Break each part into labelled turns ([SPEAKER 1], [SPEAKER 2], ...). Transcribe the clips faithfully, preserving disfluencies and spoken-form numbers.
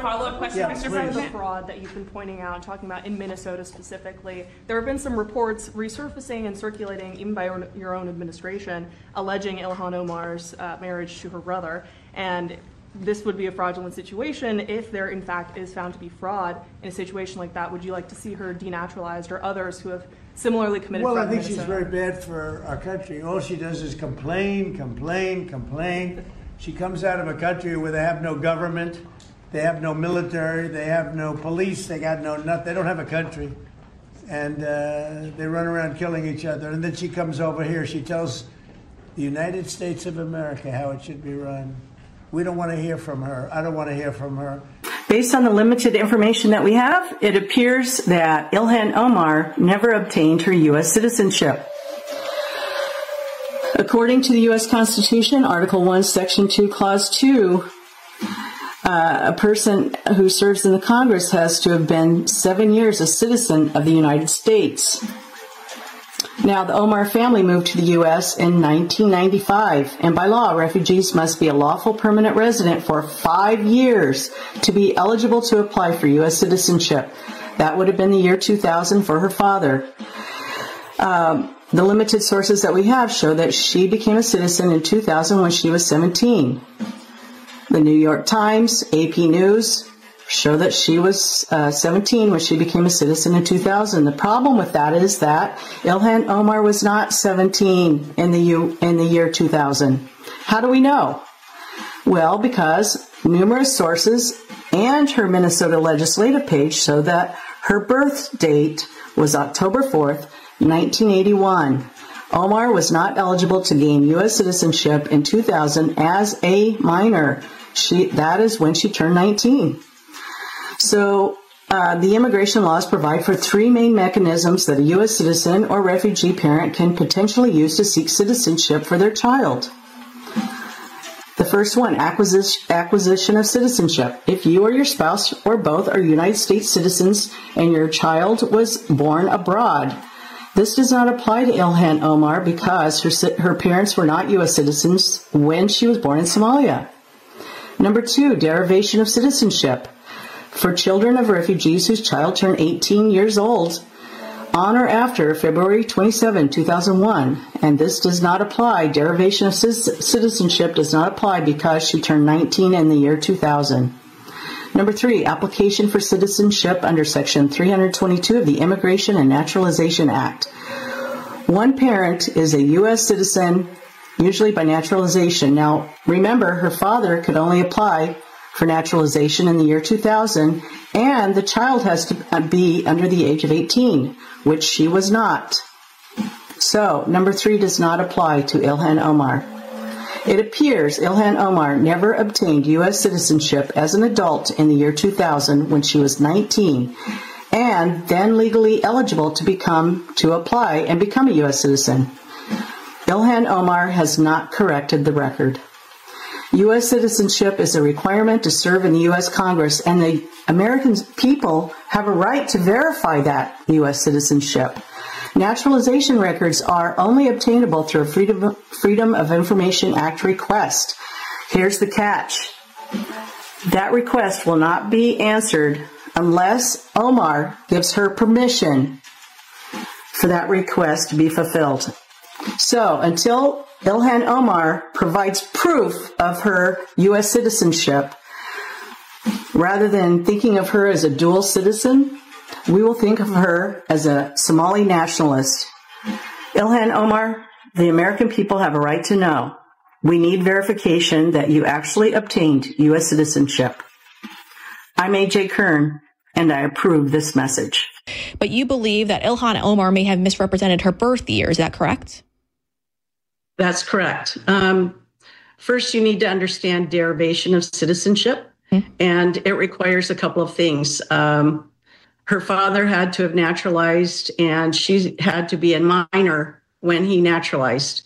[SPEAKER 1] follow-up question,
[SPEAKER 2] yeah,
[SPEAKER 1] Mister
[SPEAKER 2] please.
[SPEAKER 1] President?
[SPEAKER 3] The fraud that you've been pointing out, talking about in Minnesota specifically, there have been some reports resurfacing and circulating, even by your, your own administration, alleging Ilhan Omar's uh, marriage to her brother. And this would be a fraudulent situation if there, in fact, is found to be fraud in a situation like that. Would you like to see her denaturalized, or others who have similarly committed
[SPEAKER 2] Well,
[SPEAKER 3] fraud
[SPEAKER 2] I think
[SPEAKER 3] in
[SPEAKER 2] she's
[SPEAKER 3] Minnesota?
[SPEAKER 2] very bad for our country. All she does is complain, complain, complain. She comes out of a country where they have no government, they have no military, they have no police, they got no nothing. They don't have a country, and uh, they run around killing each other. And then she comes over here. She tells the United States of America how it should be run. We don't want to hear from her. I don't want to hear from her.
[SPEAKER 4] Based on the limited information that we have, it appears that Ilhan Omar never obtained her U S citizenship. According to the U S Constitution, Article one, Section two, Clause two, uh, a person who serves in the Congress has to have been seven years a citizen of the United States. Now, the Omar family moved to the U S in nineteen ninety-five, and by law, refugees must be a lawful permanent resident for five years to be eligible to apply for U S citizenship. That would have been the year two thousand for her father. Um, the limited sources that we have show that she became a citizen in two thousand when she was seventeen. The New York Times, A P News, show that she was uh, seventeen when she became a citizen in two thousand. The problem with that is that Ilhan Omar was not seventeen in the U in the year two thousand. How do we know? Well, because numerous sources and her Minnesota legislative page show that her birth date was October fourth, nineteen eighty-one. Omar was not eligible to gain U S citizenship in two thousand as a minor. She, that is when she turned nineteen. So uh, the immigration laws provide for three main mechanisms that a U S citizen or refugee parent can potentially use to seek citizenship for their child. The first one, acquisition, acquisition of citizenship. If you or your spouse or both are United States citizens and your child was born abroad, this does not apply to Ilhan Omar because her, her parents were not U S citizens when she was born in Somalia. Number two, derivation of citizenship. For children of refugees whose child turned eighteen years old on or after February twenty-seventh, two thousand one, and this does not apply, derivation of citizenship does not apply because she turned nineteen in the year two thousand. Number three, application for citizenship under Section three hundred twenty-two of the Immigration and Naturalization Act. One parent is a U S citizen, usually by naturalization. Now, remember, her father could only apply for naturalization in the year two thousand, and the child has to be under the age of eighteen, which she was not. So, number three does not apply to Ilhan Omar. It appears Ilhan Omar never obtained U S citizenship as an adult in the year two thousand when she was nineteen, and then legally eligible to become, to apply and become a U S citizen. Ilhan Omar has not corrected the record. U S citizenship is a requirement to serve in the U S Congress, and the American people have a right to verify that U S citizenship. Naturalization records are only obtainable through a Freedom, Freedom of Information Act request. Here's the catch. That request will not be answered unless Omar gives her permission for that request to be fulfilled. So, until Ilhan Omar provides proof of her U S citizenship, rather than thinking of her as a dual citizen, we will think of her as a Somali nationalist. Ilhan Omar, the American people have a right to know. We need verification that you actually obtained U S citizenship. I'm A J Kern, and I approve this message.
[SPEAKER 5] But you believe that Ilhan Omar may have misrepresented her birth year, is that correct?
[SPEAKER 4] That's correct. Um, first, you need to understand derivation of citizenship, mm-hmm. and it requires a couple of things. Um, her father had to have naturalized, and she had to be a minor when he naturalized.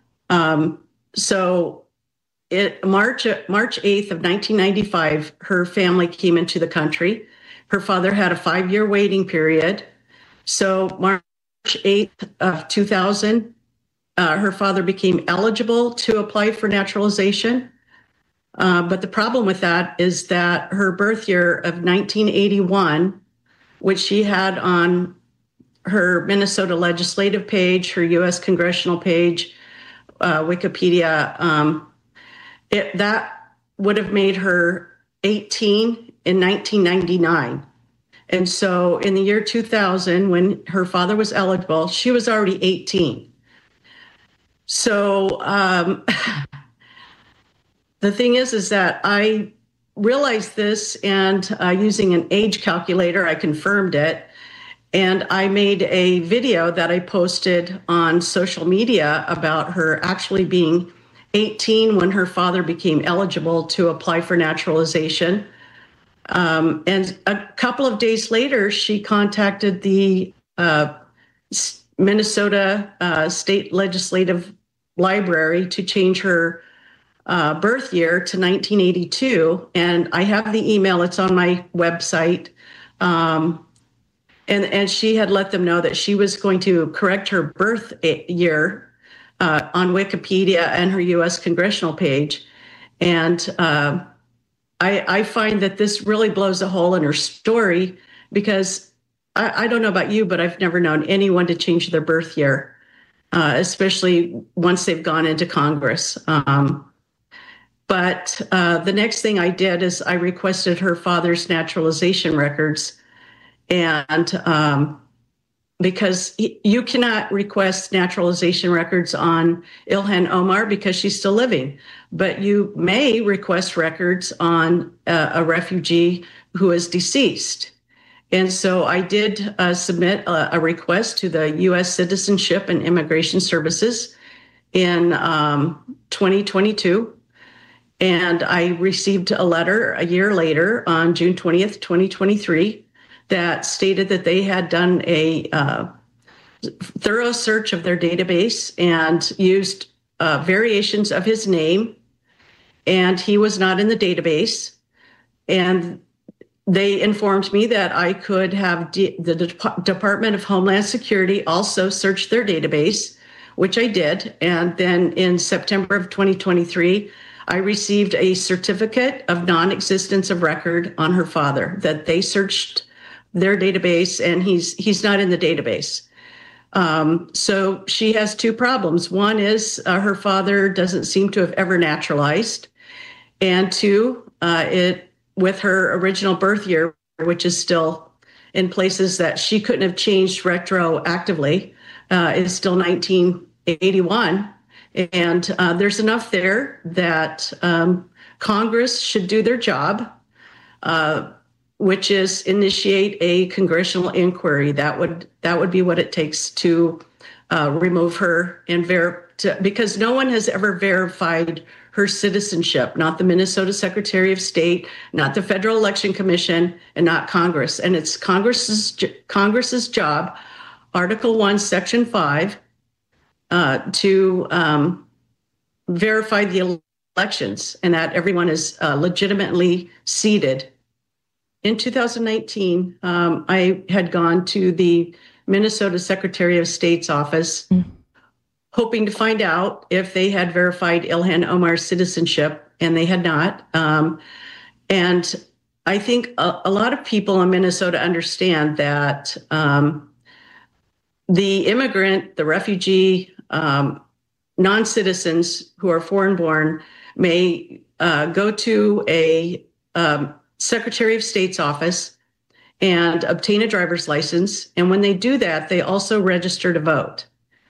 [SPEAKER 4] Um, so, it, March March eighth of nineteen ninety-five, her family came into the country. Her father had a five-year waiting period. So, March eighth of two thousand. Uh, her father became eligible to apply for naturalization. Uh, but the problem with that is that her birth year of nineteen eighty-one, which she had on her Minnesota legislative page, her U S congressional page, uh, Wikipedia, um, it, that would have made her eighteen in nineteen ninety-nine. And so in the year two thousand, when her father was eligible, she was already eighteen. So um, the thing is, is that I realized this, and uh, using an age calculator, I confirmed it. And I made a video that I posted on social media about her actually being eighteen when her father became eligible to apply for naturalization. Um, and a couple of days later, she contacted the uh, Minnesota uh, State Legislative Library to change her uh, birth year to nineteen eighty-two. And I have the email, it's on my website. Um, and, and she had let them know that she was going to correct her birth year uh, on Wikipedia and her U S congressional page. And uh, I, I find that this really blows a hole in her story, because I, I don't know about you, but I've never known anyone to change their birth year, uh, especially once they've gone into Congress. Um, but uh, the next thing I did is I requested her father's naturalization records. And um, because you cannot request naturalization records on Ilhan Omar because she's still living, but you may request records on uh, a refugee who is deceased. And so I did uh, submit a, a request to the U S Citizenship and Immigration Services in um, twenty twenty-two. And I received a letter a year later on June twentieth, twenty twenty-three, that stated that they had done a uh, thorough search of their database and used uh, variations of his name, and he was not in the database. And they informed me that I could have D- the De- Department of Homeland Security also search their database, which I did. And then in September of twenty twenty-three, I received a certificate of non-existence of record on her father, that they searched their database and he's he's not in the database. Um, so she has two problems. One is uh, her father doesn't seem to have ever naturalized. And two, uh, it with her original birth year, which is still in places that she couldn't have changed retroactively, uh, is still nineteen eighty-one. And uh, there's enough there that um, Congress should do their job, uh, which is initiate a congressional inquiry. That would that would be what it takes to uh, remove her and ver- to, because no one has ever verified her citizenship, not the Minnesota Secretary of State, not the Federal Election Commission, and not Congress. And it's Congress's Congress's job, Article One, Section Five, uh, to um, verify the elections and that everyone is uh, legitimately seated. In two thousand nineteen, um, I had gone to the Minnesota Secretary of State's office, mm. hoping to find out if they had verified Ilhan Omar's citizenship, and they had not. Um, and I think a, a lot of people in Minnesota understand that um, the immigrant, the refugee, um, non-citizens who are foreign-born may uh, go to a um, Secretary of State's office and obtain a driver's license. And when they do that, they also register to vote.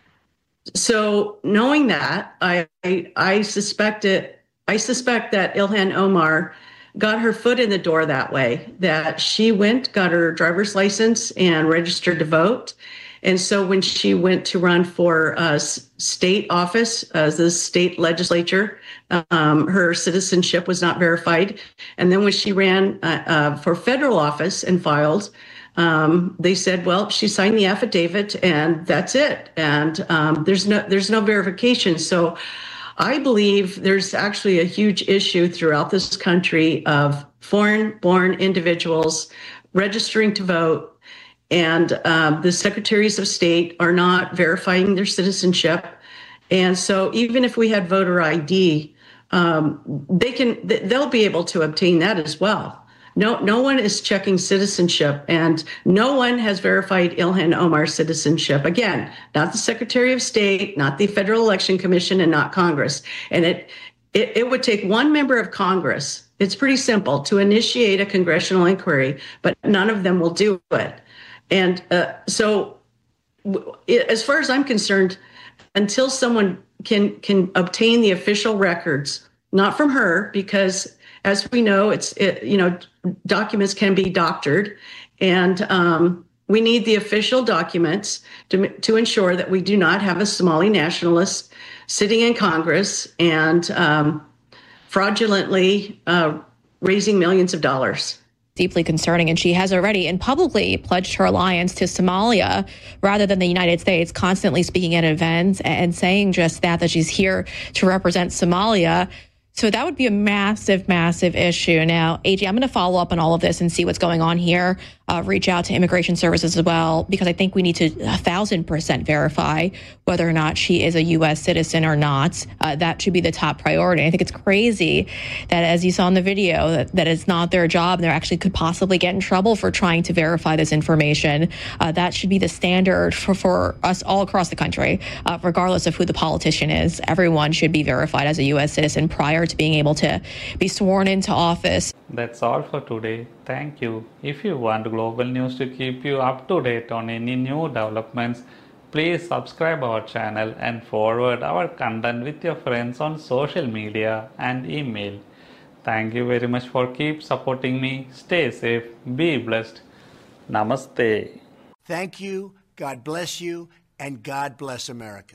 [SPEAKER 4] So knowing that, I I, I suspect it, I suspect that Ilhan Omar got her foot in the door that way, that she went, got her driver's license and registered to vote. And so when she went to run for uh, state office, uh, the state legislature, um, her citizenship was not verified. And then when she ran uh, uh, for federal office and filed, um, they said, well, she signed the affidavit and that's it. And um, there's no there's no verification. So I believe there's actually a huge issue throughout this country of foreign-born individuals registering to vote. And um, the secretaries of state are not verifying their citizenship. And so even if we had voter I D, um, they can they'll be able to obtain that as well. No, no one is checking citizenship, and no one has verified Ilhan Omar's citizenship. Again, not the Secretary of State, not the Federal Election Commission, and not Congress. And it, it, it would take one member of Congress, it's pretty simple, to initiate a congressional inquiry, but none of them will do it. And uh, so as far as I'm concerned, until someone can can obtain the official records, not from her, because as we know, it's it, you know documents can be doctored, and um, we need the official documents to to ensure that we do not have a Somali nationalist sitting in Congress and um, fraudulently uh, raising millions of dollars.
[SPEAKER 5] Deeply concerning, and she has already and publicly pledged her alliance to Somalia rather than the United States, constantly speaking at events and saying just that, that she's here to represent Somalia. So that would be a massive, massive issue. Now, A G, I'm going to follow up on all of this and see what's going on here. Uh, reach out to Immigration Services as well, because I think we need to a thousand percent verify whether or not she is a U S citizen or not. Uh, that should be the top priority. I think it's crazy that, as you saw in the video, that, that it's not their job and they actually could possibly get in trouble for trying to verify this information. Uh, that should be the standard for, for us all across the country, uh, regardless of who the politician is. Everyone should be verified as a U S citizen prior to being able to be sworn into office.
[SPEAKER 1] That's all for today. Thank you. If you want Global News to keep you up to date on any new developments, please subscribe our channel and forward our content with your friends on social media and email. Thank you very much for keep supporting me. Stay safe, be blessed. Namaste.
[SPEAKER 2] Thank you, God bless you, and God bless America.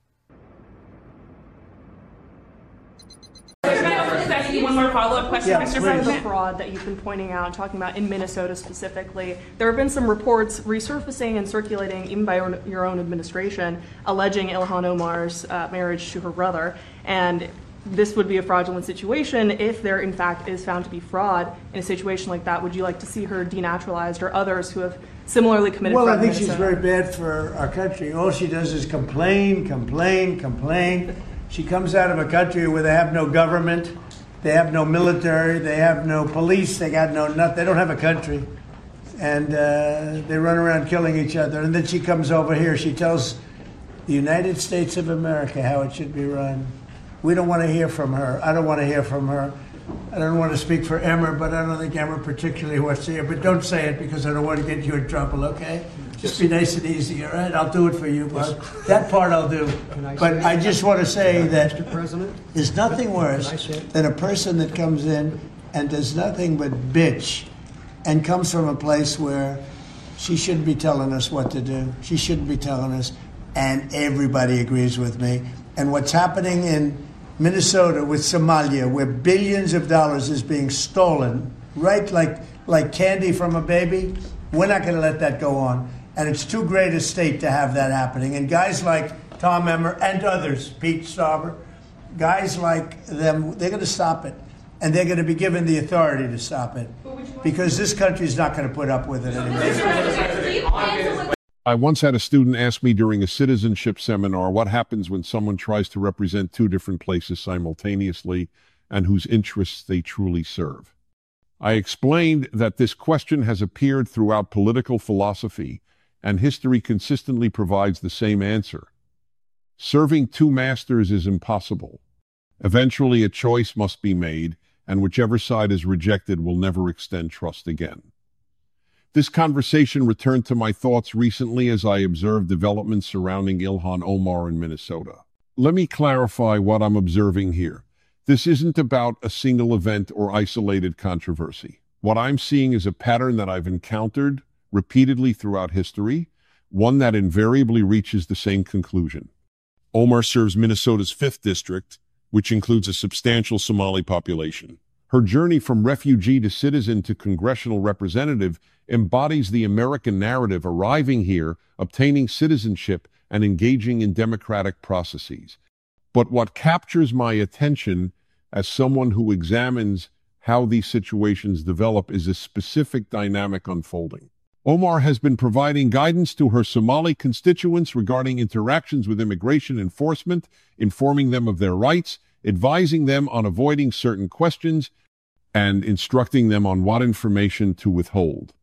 [SPEAKER 3] One more follow-up question,
[SPEAKER 2] Yeah,
[SPEAKER 3] Mister
[SPEAKER 2] please.
[SPEAKER 3] President. The fraud that you've been pointing out, talking about in Minnesota specifically, there have been some reports resurfacing and circulating, even by your, your own administration, alleging Ilhan Omar's uh, marriage to her brother. And this would be a fraudulent situation if there, in fact, is found to be fraud. In a situation like that, would you like to see her denaturalized, or others who have similarly committed
[SPEAKER 2] Well,
[SPEAKER 3] fraud
[SPEAKER 2] I think
[SPEAKER 3] in
[SPEAKER 2] she's
[SPEAKER 3] Minnesota?
[SPEAKER 2] very bad for our country. All she does is complain, complain, complain. She comes out of a country where they have no government, they have no military, they have no police, they got no nothing. They don't have a country, and uh, they run around killing each other. And then she comes over here. She tells the United States of America how it should be run. We don't want to hear from her. I don't want to hear from her. I don't want to speak for Emmer, but I don't think Emmer particularly wants to hear. But don't say it, because I don't want to get you in trouble, okay? Just be nice and easy, all right? I'll do it for you, Bob. That part I'll do. But I just want to say that there's nothing worse than a person that comes in and does nothing but bitch and comes from a place where she shouldn't be telling us what to do. She shouldn't be telling us, and everybody agrees with me. And what's happening in Minnesota with Somalia, where billions of dollars is being stolen, right, like like candy from a baby, we're not going to let that go on. And it's too great a state to have that happening. And guys like Tom Emmer and others, Pete Stauber, guys like them, they're going to stop it. And they're going to be given the authority to stop it. Because this country is not going to put up with it anymore.
[SPEAKER 6] I once had a student ask me during a citizenship seminar what happens when someone tries to represent two different places simultaneously and whose interests they truly serve. I explained that this question has appeared throughout political philosophy, and history consistently provides the same answer. Serving two masters is impossible. Eventually, a choice must be made, and whichever side is rejected will never extend trust again. This conversation returned to my thoughts recently as I observed developments surrounding Ilhan Omar in Minnesota. Let me clarify what I'm observing here. This isn't about a single event or isolated controversy. What I'm seeing is a pattern that I've encountered repeatedly throughout history, one that invariably reaches the same conclusion. Omar serves Minnesota's fifth district, which includes a substantial Somali population. Her journey from refugee to citizen to congressional representative embodies the American narrative, arriving here, obtaining citizenship, and engaging in democratic processes. But what captures my attention as someone who examines how these situations develop is a specific dynamic unfolding. Omar has been providing guidance to her Somali constituents regarding interactions with immigration enforcement, informing them of their rights, advising them on avoiding certain questions and instructing them on what information to withhold.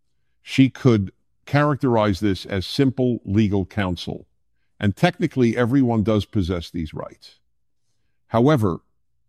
[SPEAKER 6] She could characterize this as simple legal counsel, and technically everyone does possess these rights. However,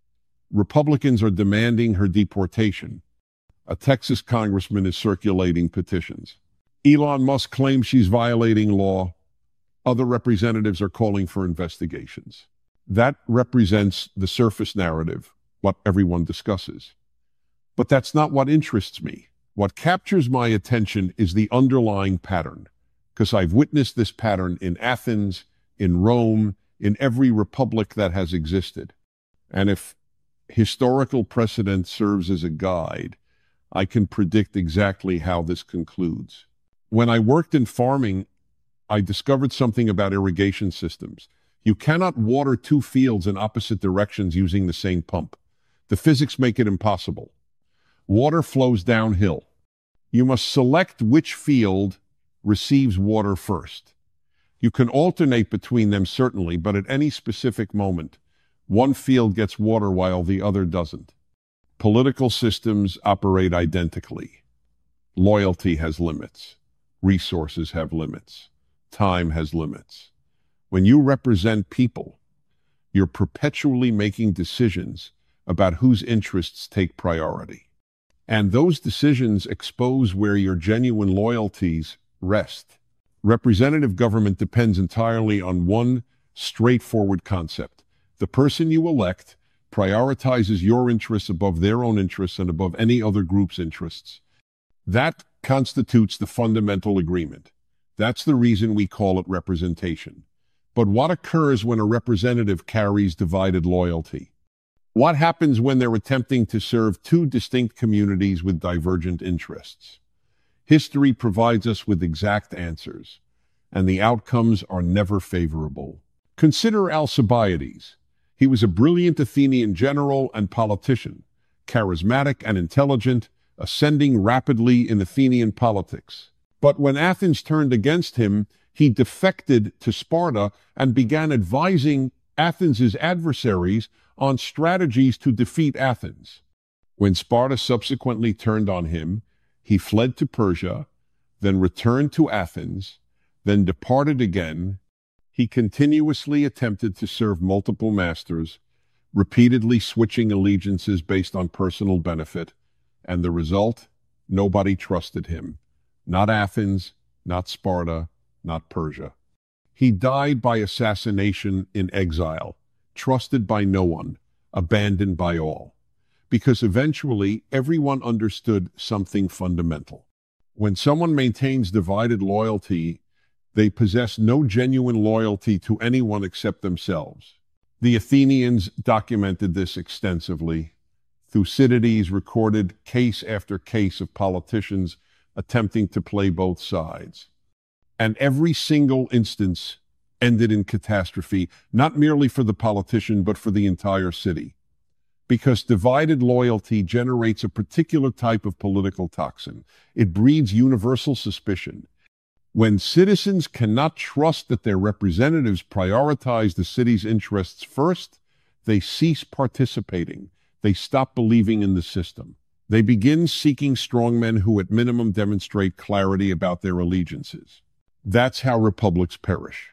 [SPEAKER 6] Republicans are demanding her deportation. A Texas congressman is circulating petitions. Elon Musk claims she's violating law. Other representatives are calling for investigations. That represents the surface narrative, what everyone discusses. But that's not what interests me. What captures my attention is the underlying pattern, because I've witnessed this pattern in Athens, in Rome, in every republic that has existed. And if historical precedent serves as a guide, I can predict exactly how this concludes. When I worked in farming, I discovered something about irrigation systems. You cannot water two fields in opposite directions using the same pump. The physics make it impossible. Water flows downhill. You must select which field receives water first. You can alternate between them certainly, but at any specific moment, one field gets water while the other doesn't. Political systems operate identically. Loyalty has limits. Resources have limits. Time has limits. When you represent people, you're perpetually making decisions about whose interests take priority. And those decisions expose where your genuine loyalties rest. Representative government depends entirely on one straightforward concept. The person you elect prioritizes your interests above their own interests and above any other group's interests. That constitutes the fundamental agreement. That's the reason we call it representation. But what occurs when a representative carries divided loyalty? What happens when they're attempting to serve two distinct communities with divergent interests? History provides us with exact answers, and the outcomes are never favorable. Consider Alcibiades. He was a brilliant Athenian general and politician, charismatic and intelligent, ascending rapidly in Athenian politics. But when Athens turned against him, he defected to Sparta and began advising Athens' adversaries on strategies to defeat Athens. When Sparta subsequently turned on him, he fled to Persia, then returned to Athens, then departed again. He continuously attempted to serve multiple masters, repeatedly switching allegiances based on personal benefit, and the result? Nobody trusted him. Not Athens, not Sparta, not Persia. He died by assassination in exile, trusted by no one, abandoned by all, because eventually everyone understood something fundamental. When someone maintains divided loyalty, they possess no genuine loyalty to anyone except themselves. The Athenians documented this extensively. Thucydides recorded case after case of politicians attempting to play both sides. And every single instance ended in catastrophe, not merely for the politician, but for the entire city. Because divided loyalty generates a particular type of political toxin. It breeds universal suspicion. When citizens cannot trust that their representatives prioritize the city's interests first, they cease participating. They stop believing in the system. They begin seeking strongmen who at minimum demonstrate clarity about their allegiances. That's how republics perish.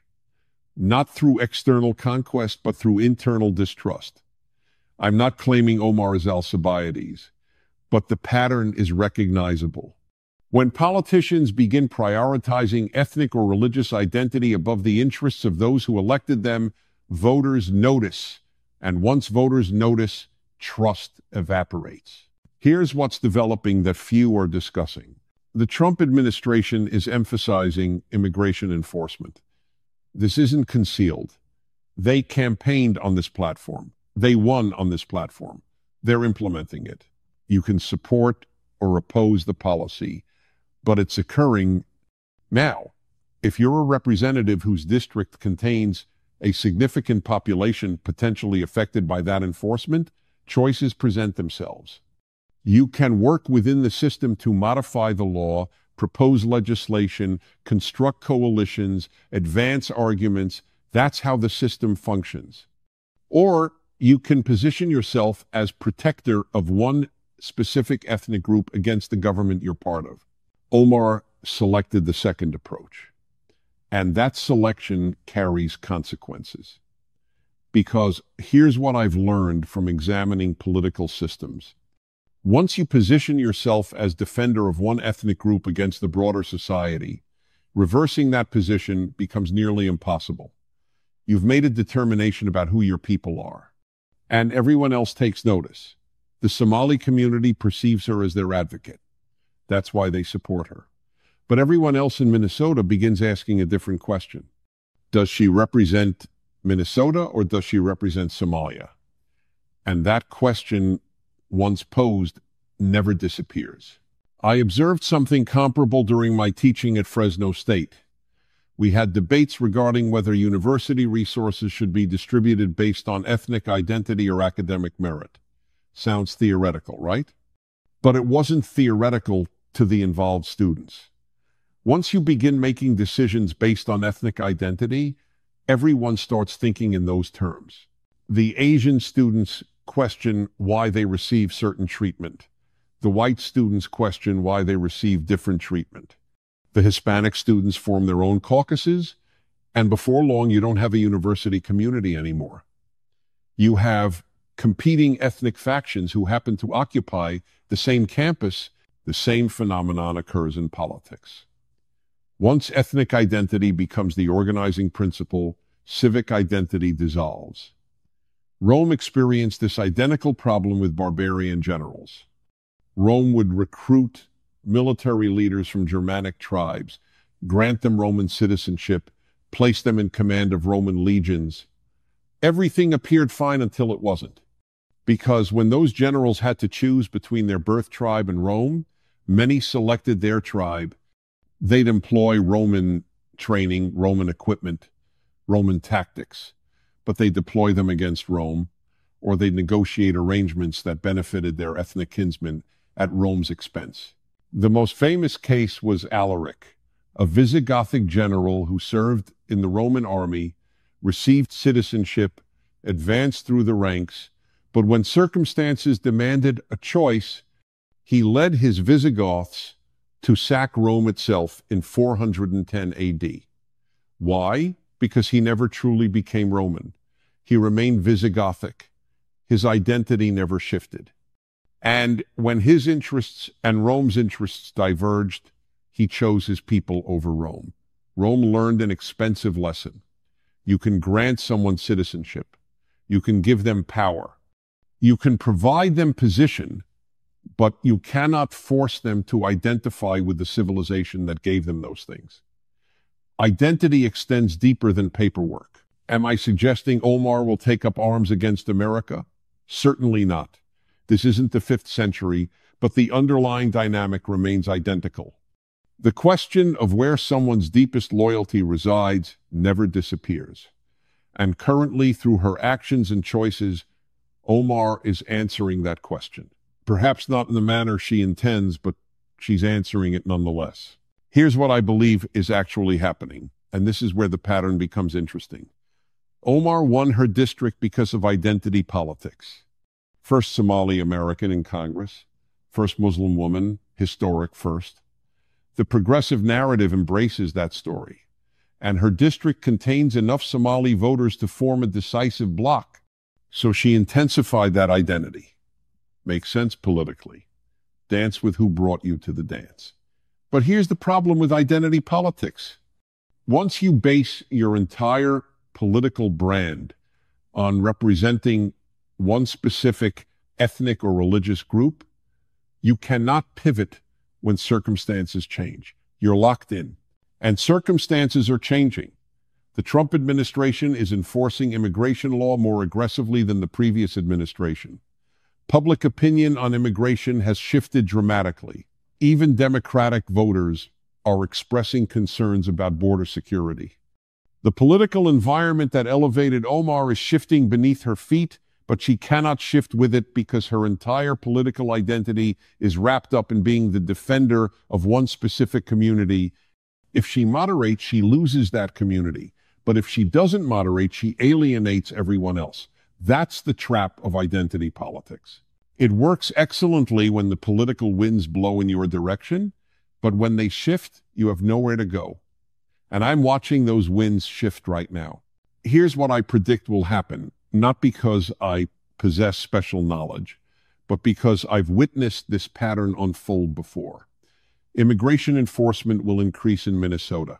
[SPEAKER 6] Not through external conquest, but through internal distrust. I'm not claiming Omar is Alcibiades, but the pattern is recognizable. When politicians begin prioritizing ethnic or religious identity above the interests of those who elected them, voters notice. And once voters notice, trust evaporates. Here's what's developing that few are discussing. The Trump administration is emphasizing immigration enforcement. This isn't concealed. They campaigned on this platform. They won on this platform. They're implementing it. You can support or oppose the policy, but it's occurring now. If you're a representative whose district contains a significant population potentially affected by that enforcement, choices present themselves. You can work within the system to modify the law, propose legislation, construct coalitions, advance arguments. That's how the system functions. Or you can position yourself as protector of one specific ethnic group against the government you're part of. Omar selected the second approach, and that selection carries consequences. Because here's what I've learned from examining political systems. Once you position yourself as defender of one ethnic group against the broader society, reversing that position becomes nearly impossible. You've made a determination about who your people are, and everyone else takes notice. The Somali community perceives her as their advocate. That's why they support her. But everyone else in Minnesota begins asking a different question. Does she represent Minnesota or does she represent Somalia? And that question, once posed, never disappears. I observed something comparable during my teaching at Fresno State. We had debates regarding whether university resources should be distributed based on ethnic identity or academic merit. Sounds theoretical, right? But it wasn't theoretical to the involved students. Once you begin making decisions based on ethnic identity, everyone starts thinking in those terms. The Asian students question why they receive certain treatment. The white students question why they receive different treatment. The Hispanic students form their own caucuses, and before long, you don't have a university community anymore. You have competing ethnic factions who happen to occupy the same campus. The same phenomenon occurs in politics. Once ethnic identity becomes the organizing principle, civic identity dissolves. Rome experienced this identical problem with barbarian generals. Rome would recruit military leaders from Germanic tribes, grant them Roman citizenship, place them in command of Roman legions. Everything appeared fine until it wasn't. Because when those generals had to choose between their birth tribe and Rome, many selected their tribe. They'd employ Roman training, Roman equipment, Roman tactics, but they deploy them against Rome, or they negotiate arrangements that benefited their ethnic kinsmen at Rome's expense. The most famous case was Alaric, a Visigothic general who served in the Roman army, received citizenship, advanced through the ranks, but when circumstances demanded a choice, he led his Visigoths to sack Rome itself in four hundred ten A D. Why? Because he never truly became Roman. He remained Visigothic. His identity never shifted. And when his interests and Rome's interests diverged, he chose his people over Rome. Rome learned an expensive lesson. You can grant someone citizenship. You can give them power. You can provide them position, but you cannot force them to identify with the civilization that gave them those things. Identity extends deeper than paperwork. Am I suggesting Omar will take up arms against America? Certainly not. This isn't the fifth century, but the underlying dynamic remains identical. The question of where someone's deepest loyalty resides never disappears. And currently, through her actions and choices, Omar is answering that question. Perhaps not in the manner she intends, but she's answering it nonetheless. Here's what I believe is actually happening, and this is where the pattern becomes interesting. Omar won her district because of identity politics. First Somali American in Congress, first Muslim woman, historic first. The progressive narrative embraces that story, and her district contains enough Somali voters to form a decisive bloc, so she intensified that identity. Makes sense politically. Dance with who brought you to the dance. But here's the problem with identity politics. Once you base your entire political brand on representing one specific ethnic or religious group, you cannot pivot when circumstances change. You're locked in. And circumstances are changing. The Trump administration is enforcing immigration law more aggressively than the previous administration. Public opinion on immigration has shifted dramatically. Even Democratic voters are expressing concerns about border security. The political environment that elevated Omar is shifting beneath her feet, but she cannot shift with it because her entire political identity is wrapped up in being the defender of one specific community. If she moderates, she loses that community. But if she doesn't moderate, she alienates everyone else. That's the trap of identity politics. It works excellently when the political winds blow in your direction, but when they shift, you have nowhere to go. And I'm watching those winds shift right now. Here's what I predict will happen, not because I possess special knowledge, but because I've witnessed this pattern unfold before. Immigration enforcement will increase in Minnesota.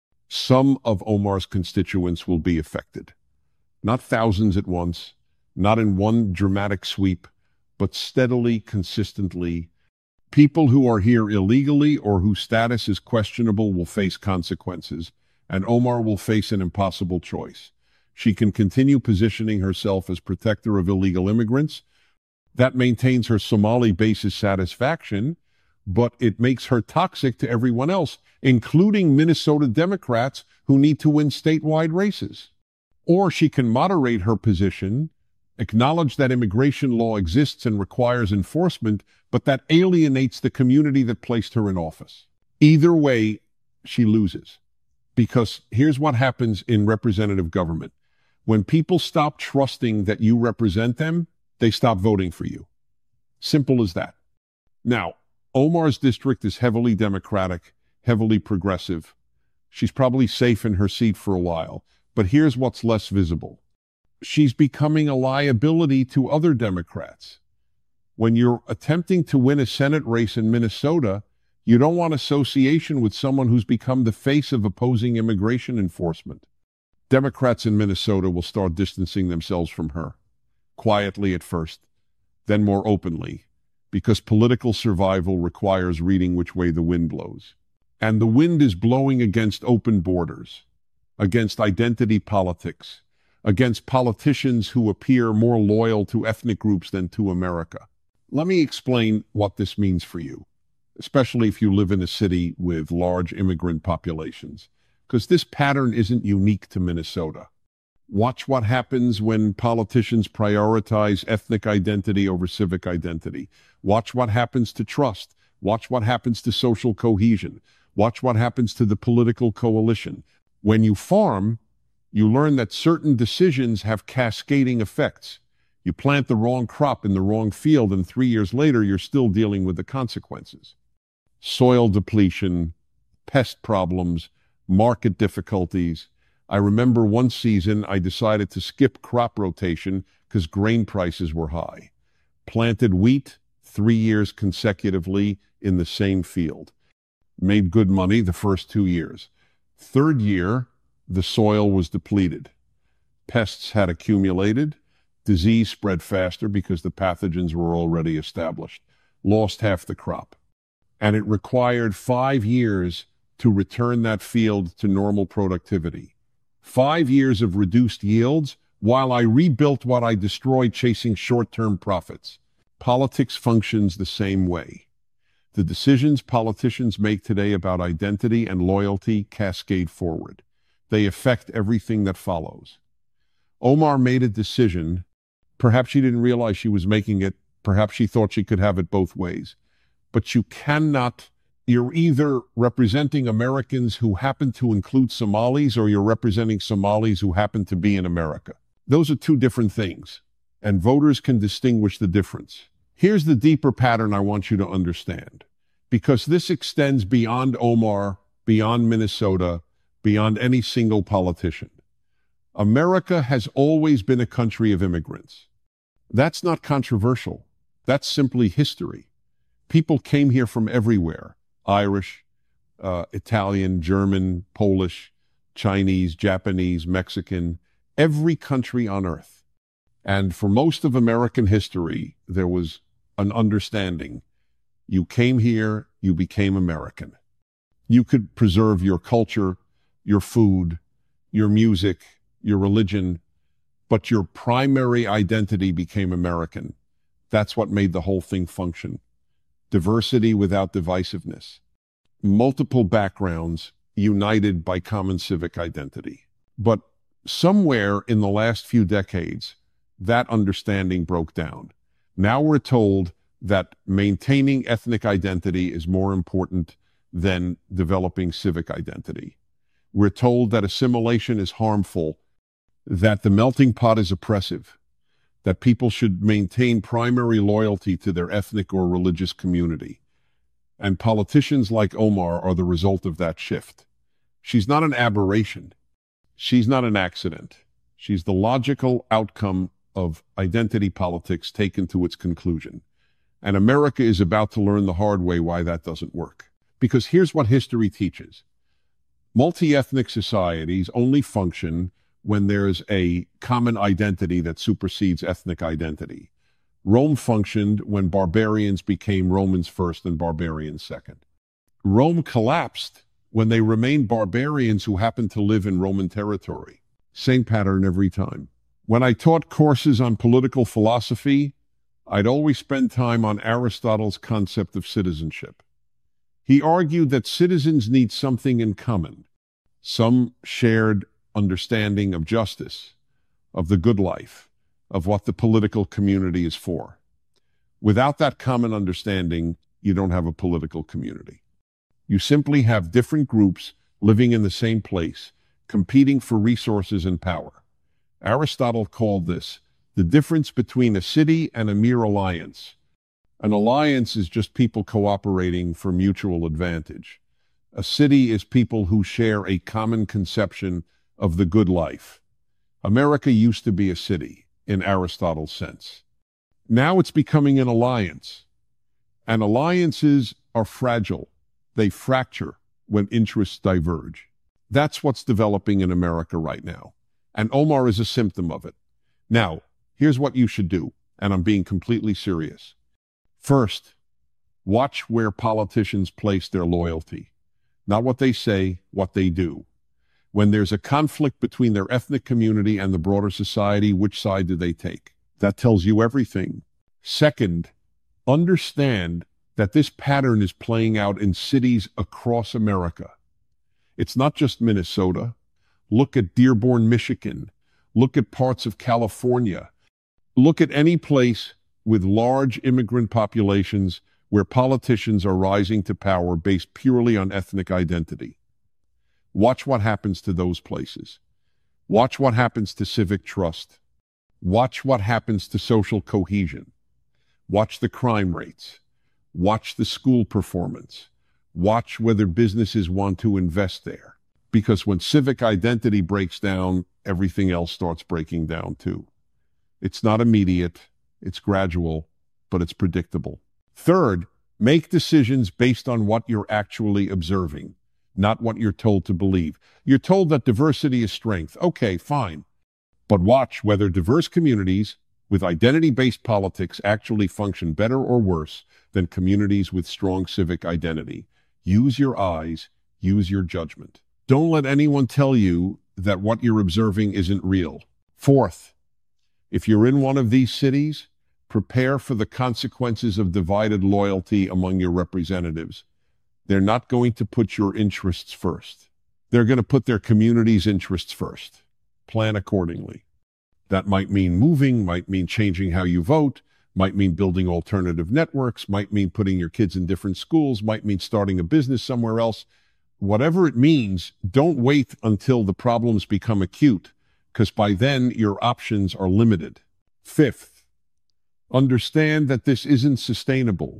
[SPEAKER 6] Some of Omar's constituents will be affected. Not thousands at once, not in one dramatic sweep, but steadily, consistently. People who are here illegally or whose status is questionable will face consequences, and Omar will face an impossible choice. She can continue positioning herself as protector of illegal immigrants. That maintains her Somali base's satisfaction, but it makes her toxic to everyone else, including Minnesota Democrats who need to win statewide races. Or she can moderate her position, acknowledge that immigration law exists and requires enforcement, but that alienates the community that placed her in office. Either way, she loses. Because here's what happens in representative government. When people stop trusting that you represent them, they stop voting for you. Simple as that. Now, Omar's district is heavily Democratic, heavily progressive. She's probably safe in her seat for a while, but here's what's less visible. She's becoming a liability to other Democrats. When you're attempting to win a Senate race in Minnesota, you don't want association with someone who's become the face of opposing immigration enforcement. Democrats in Minnesota will start distancing themselves from her, quietly at first, then more openly, because political survival requires reading which way the wind blows. And the wind is blowing against open borders, against identity politics, against politicians who appear more loyal to ethnic groups than to America. Let me explain what this means for you, especially if you live in a city with large immigrant populations, because this pattern isn't unique to Minnesota. Watch what happens when politicians prioritize ethnic identity over civic identity. Watch what happens to trust. Watch what happens to social cohesion. Watch what happens to the political coalition. When you farm, you learn that certain decisions have cascading effects. You plant the wrong crop in the wrong field, and three years later, you're still dealing with the consequences. Soil depletion, pest problems, market difficulties. I remember one season I decided to skip crop rotation because grain prices were high. Planted wheat three years consecutively in the same field. Made good money the first two years. Third year, the soil was depleted. Pests had accumulated. Disease spread faster because the pathogens were already established. Lost half the crop. And it required five years to return that field to normal productivity. Five years of reduced yields while I rebuilt what I destroyed chasing short-term profits. Politics functions the same way. The decisions politicians make today about identity and loyalty cascade forward. They affect everything that follows. Omar made a decision. Perhaps she didn't realize she was making it. Perhaps she thought she could have it both ways. But you cannot, you're either representing Americans who happen to include Somalis, or you're representing Somalis who happen to be in America. Those are two different things, and voters can distinguish the difference. Here's the deeper pattern I want you to understand, because this extends beyond Omar, beyond Minnesota, beyond any single politician. America has always been a country of immigrants. That's not controversial. That's simply history. People came here from everywhere. Irish, uh, Italian, German, Polish, Chinese, Japanese, Mexican, every country on earth. And for most of American history, there was an understanding. You came here, you became American. You could preserve your culture, your food, your music, your religion, but your primary identity became American. That's what made the whole thing function. Diversity without divisiveness. Multiple backgrounds united by common civic identity. But somewhere in the last few decades, that understanding broke down. Now we're told that maintaining ethnic identity is more important than developing civic identity. We're told that assimilation is harmful, that the melting pot is oppressive. that people should maintain primary loyalty to their ethnic or religious community. And politicians like Omar are the result of that shift. She's not an aberration. She's not an accident. She's the logical outcome of identity politics taken to its conclusion. And America is about to learn the hard way why that doesn't work. Because here's what history teaches. Multi-ethnic societies only function when there's a common identity that supersedes ethnic identity. Rome functioned when barbarians became Romans first and barbarians second. Rome collapsed when they remained barbarians who happened to live in Roman territory. Same pattern every time. When I taught courses on political philosophy, I'd always spend time on Aristotle's concept of citizenship. He argued that citizens need something in common, some shared understanding of justice, of the good life, of what the political community is for. Without that common understanding, you don't have a political community. You simply have different groups living in the same place, competing for resources and power. Aristotle called this the difference between a city and a mere alliance. An alliance is just people cooperating for mutual advantage. A city is people who share a common conception of the good life. America used to be a city, in Aristotle's sense. Now it's becoming an alliance. And alliances are fragile. They fracture when interests diverge. That's what's developing in America right now. And Omar is a symptom of it. Now, here's what you should do, and I'm being completely serious. First, watch where politicians place their loyalty. Not what they say, what they do. When there's a conflict between their ethnic community and the broader society, which side do they take? That tells you everything. Second, understand that this pattern is playing out in cities across America. It's not just Minnesota. Look at Dearborn, Michigan. Look at parts of California. Look at any place with large immigrant populations where politicians are rising to power based purely on ethnic identity. Watch what happens to those places. Watch what happens to civic trust. Watch what happens to social cohesion. Watch the crime rates. Watch the school performance. Watch whether businesses want to invest there. Because when civic identity breaks down, everything else starts breaking down too. It's not immediate, it's gradual, but it's predictable. Third, make decisions based on what you're actually observing, not what you're told to believe. You're told that diversity is strength. Okay, fine. But watch whether diverse communities with identity-based politics actually function better or worse than communities with strong civic identity. Use your eyes, use your judgment. Don't let anyone tell you that what you're observing isn't real. Fourth, if you're in one of these cities, prepare for the consequences of divided loyalty among your representatives. They're not going to put your interests first. They're going to put their community's interests first. Plan accordingly. That might mean moving, might mean changing how you vote, might mean building alternative networks, might mean putting your kids in different schools, might mean starting a business somewhere else. Whatever it means, don't wait until the problems become acute, because by then your options are limited. Fifth, understand that this isn't sustainable.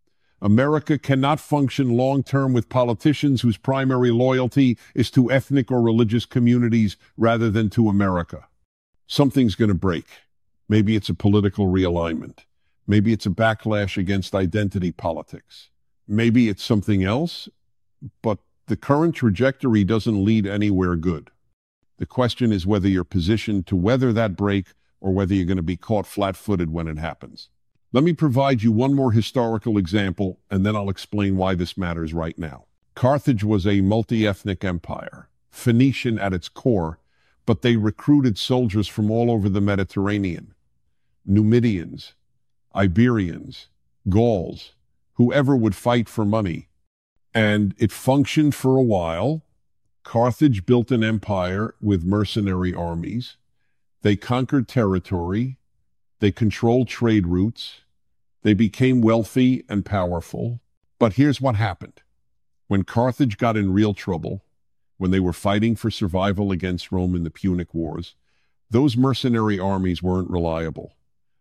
[SPEAKER 6] America cannot function long-term with politicians whose primary loyalty is to ethnic or religious communities rather than to America. Something's going to break. Maybe it's a political realignment. Maybe it's a backlash against identity politics. Maybe it's something else, but the current trajectory doesn't lead anywhere good. The question is whether you're positioned to weather that break or whether you're going to be caught flat-footed when it happens. Let me provide you one more historical example, and then I'll explain why this matters right now. Carthage was a multi-ethnic empire, Phoenician at its core, but they recruited soldiers from all over the Mediterranean. Numidians, Iberians, Gauls, whoever would fight for money. And it functioned for a while. Carthage built an empire with mercenary armies. They conquered territory. They controlled trade routes. They became wealthy and powerful. But here's what happened. When Carthage got in real trouble, when they were fighting for survival against Rome in the Punic Wars, those mercenary armies weren't reliable.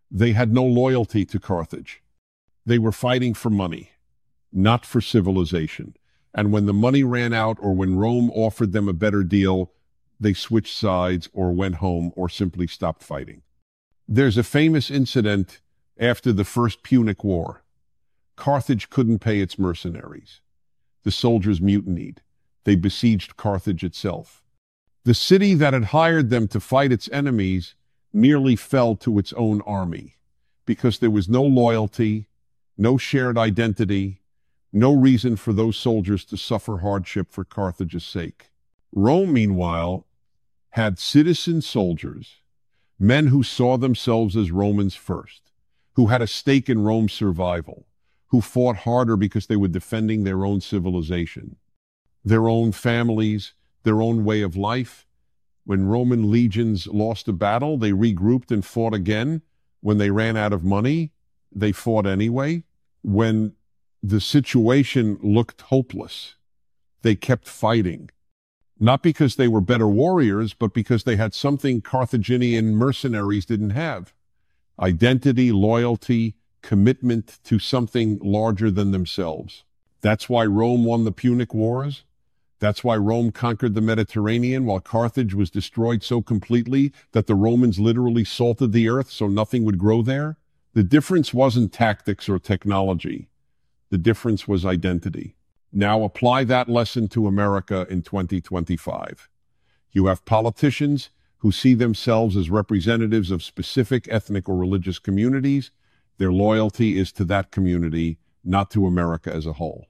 [SPEAKER 6] They had no loyalty to Carthage. They were fighting for money, not for civilization. And when the money ran out or when Rome offered them a better deal, they switched sides or went home or simply stopped fighting. There's a famous incident after the First Punic War. Carthage couldn't pay its mercenaries. The soldiers mutinied. They besieged Carthage itself. The city that had hired them to fight its enemies nearly fell to its own army because there was no loyalty, no shared identity, no reason for those soldiers to suffer hardship for Carthage's sake. Rome, meanwhile, had citizen soldiers, men who saw themselves as Romans first, who had a stake in Rome's survival, who fought harder because they were defending their own civilization, their own families, their own way of life. When Roman legions lost a battle, they regrouped and fought again. When they ran out of money, they fought anyway. When the situation looked hopeless, they kept fighting. Not because they were better warriors, but because they had something Carthaginian mercenaries didn't have. Identity, loyalty, commitment to something larger than themselves. That's why Rome won the Punic Wars. That's why Rome conquered the Mediterranean while Carthage was destroyed so completely that the Romans literally salted the earth so nothing would grow there. The difference wasn't tactics or technology. The difference was identity. Now apply that lesson to America in twenty twenty-five. You have politicians who see themselves as representatives of specific ethnic or religious communities. Their loyalty is to that community, not to America as a whole.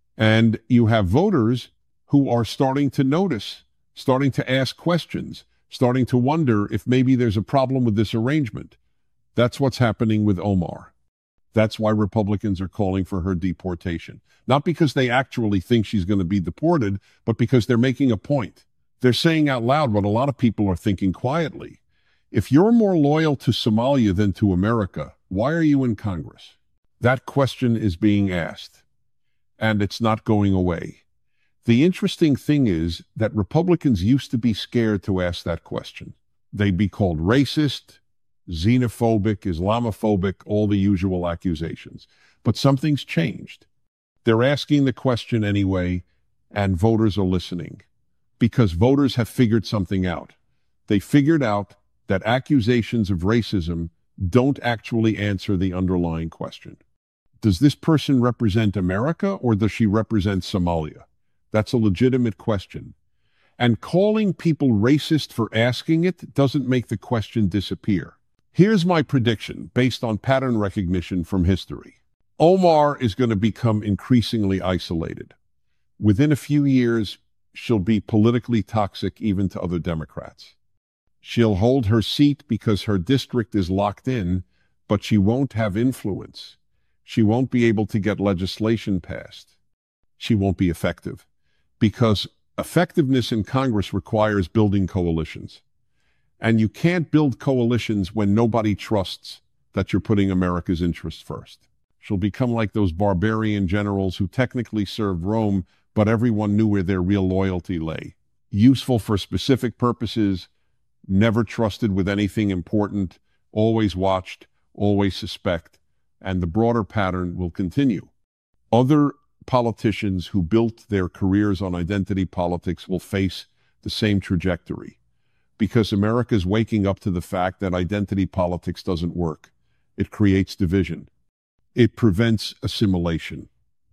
[SPEAKER 6] And you have voters who are starting to notice, starting to ask questions, starting to wonder if maybe there's a problem with this arrangement. That's what's happening with Omar. That's why Republicans are calling for her deportation. Not because they actually think she's going to be deported, but because they're making a point. They're saying out loud what a lot of people are thinking quietly. If you're more loyal to Somalia than to America, why are you in Congress? That question is being asked, and it's not going away. The interesting thing is that Republicans used to be scared to ask that question. They'd be called racist, xenophobic, Islamophobic, all the usual accusations. But something's changed. They're asking the question anyway, and voters are listening because voters have figured something out. They figured out that accusations of racism don't actually answer the underlying question. Does this person represent America or does she represent Somalia? That's a legitimate question. And calling people racist for asking it doesn't make the question disappear. Here's my prediction based on pattern recognition from history. Omar is going to become increasingly isolated. Within a few years, she'll be politically toxic even to other Democrats. She'll hold her seat because her district is locked in, but she won't have influence. She won't be able to get legislation passed. She won't be effective because effectiveness in Congress requires building coalitions. And you can't build coalitions when nobody trusts that you're putting America's interests first. She'll become like those barbarian generals who technically served Rome, but everyone knew where their real loyalty lay. Useful for specific purposes, never trusted with anything important, always watched, always suspect, and the broader pattern will continue. Other politicians who built their careers on identity politics will face the same trajectory because America's waking up to the fact that identity politics doesn't work. It creates division. It prevents assimilation.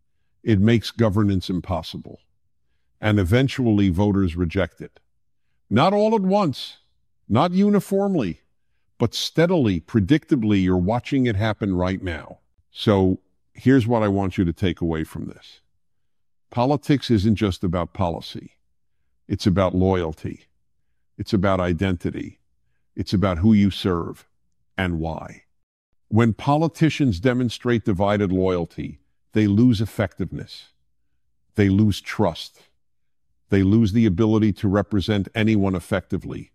[SPEAKER 6] It makes governance impossible. And eventually voters reject it. Not all at once, not uniformly, but steadily, predictably, you're watching it happen right now. So here's what I want you to take away from this. Politics isn't just about policy. It's about loyalty. It's about identity. It's about who you serve and why. When politicians demonstrate divided loyalty, they lose effectiveness. They lose trust. They lose the ability to represent anyone effectively.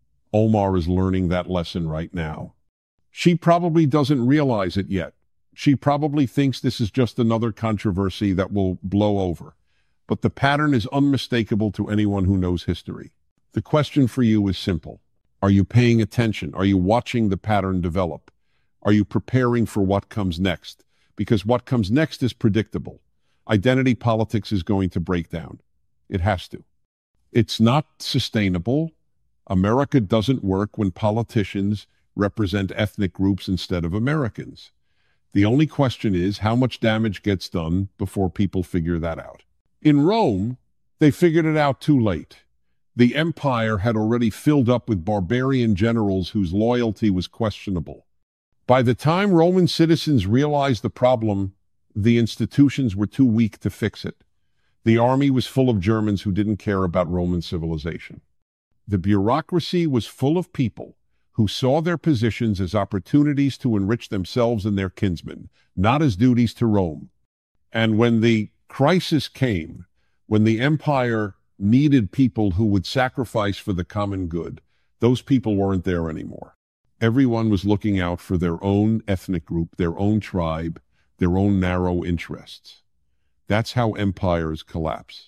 [SPEAKER 6] Omar is learning that lesson right now. She probably doesn't realize it yet. She probably thinks this is just another controversy that will blow over. But the pattern is unmistakable to anyone who knows history. The question for you is simple. Are you paying attention? Are you watching the pattern develop? Are you preparing for what comes next? Because what comes next is predictable. Identity politics is going to break down. It has to. It's not sustainable. America doesn't work when politicians represent ethnic groups instead of Americans. The only question is how much damage gets done before people figure that out. In Rome, they figured it out too late. The empire had already filled up with barbarian generals whose loyalty was questionable. By the time Roman citizens realized the problem, the institutions were too weak to fix it. The army was full of Germans who didn't care about Roman civilization. The bureaucracy was full of people who saw their positions as opportunities to enrich themselves and their kinsmen, not as duties to Rome. And when the crisis came, when the empire needed people who would sacrifice for the common good, those people weren't there anymore. Everyone was looking out for their own ethnic group, their own tribe, their own narrow interests. That's how empires collapse.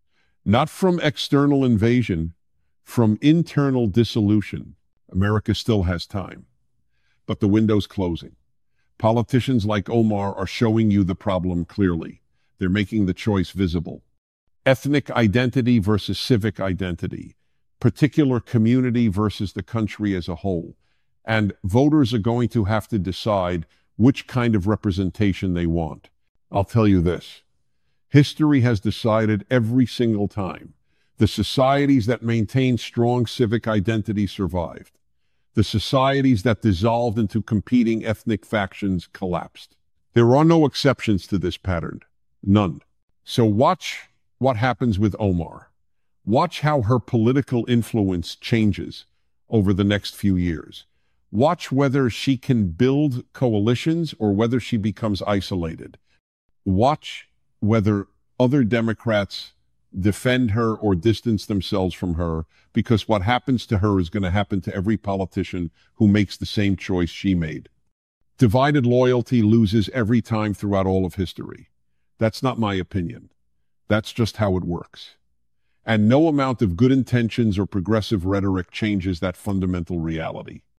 [SPEAKER 6] Not from external invasion, from internal dissolution. America still has time, but the window's closing. Politicians like Omar are showing you the problem clearly. They're making the choice visible. Ethnic identity versus civic identity, particular community versus the country as a whole. And voters are going to have to decide which kind of representation they want. I'll tell you this. History has decided every single time. The societies that maintained strong civic identity survived. The societies that dissolved into competing ethnic factions collapsed. There are no exceptions to this pattern. None. So watch what happens with Omar. Watch how her political influence changes over the next few years. Watch whether she can build coalitions or whether she becomes isolated. Watch whether other Democrats defend her or distance themselves from her, because what happens to her is going to happen to every politician who makes the same choice she made. Divided loyalty loses every time throughout all of history. That's not my opinion. That's just how it works. And no amount of good intentions or progressive rhetoric changes that fundamental reality.